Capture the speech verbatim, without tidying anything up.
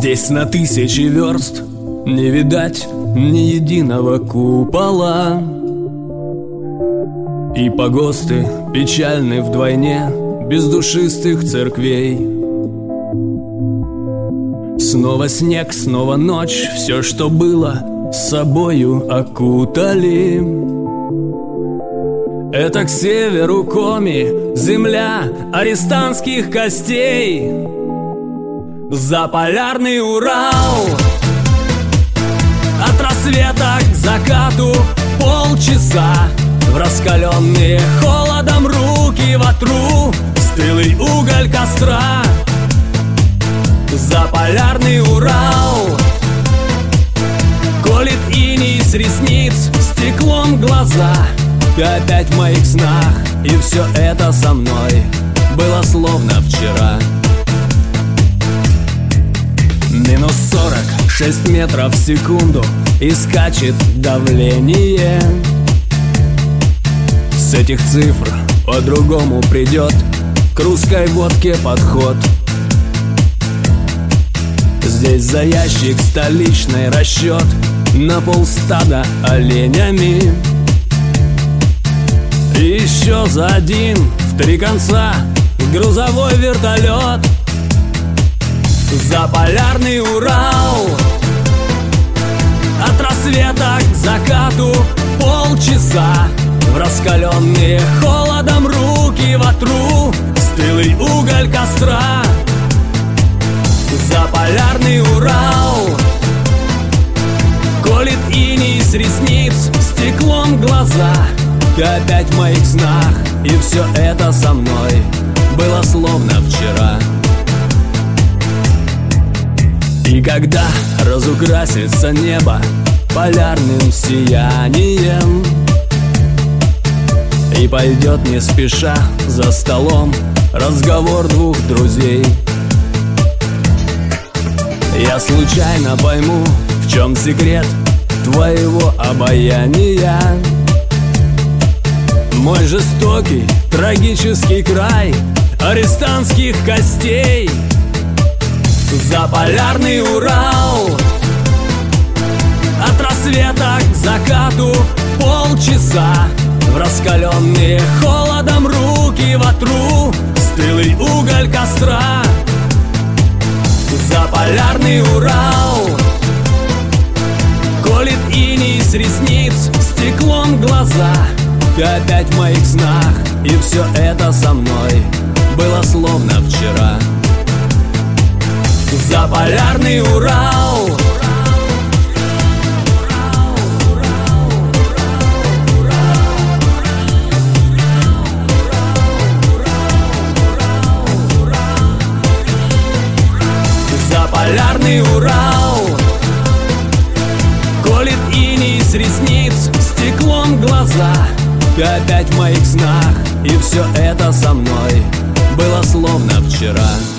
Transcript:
Здесь на тысячи верст не видать ни единого купола, и погосты печальны вдвойне без душистых церквей. Снова снег, снова ночь, все, что было, с собою окутали. Это к северу Коми, земля арестантских костей. Заполярный Урал, от рассвета к закату полчаса. В раскаленные холодом руки ватру стылый уголь костра. Заполярный Урал колет иней с ресниц, стеклом глаза. Ты опять в моих снах, и все это со мной было словно вчера. Минус сорок шесть метров в секунду, и скачет давление. С этих цифр по-другому придет к русской водке подход. Здесь за ящик столичный расчет на полстада оленями. И еще за один в три конца грузовой вертолет. Заполярный Урал, от рассвета к закату полчаса. В раскаленные холодом руки ватру стылый уголь костра. Заполярный Урал колет иней с ресниц, стеклом глаза. Ты опять в моих снах, и все это со мной было словно вчера. И когда разукрасится небо полярным сиянием, и пойдет не спеша за столом разговор двух друзей, я случайно пойму, в чем секрет твоего обаяния. Мой жестокий, трагический край арестантских костей. Заполярный Урал, от рассвета к закату полчаса. В раскаленные холодом руки ватру стылый уголь костра. Заполярный Урал колет иней с ресниц, стеклом глаза. Ты опять в моих снах, и все это со мной было словно вчера. Заполярный Урал, Заполярный Урал колет иней с ресниц, стеклом глаза. Ты опять в моих снах, и все это со мной было словно вчера.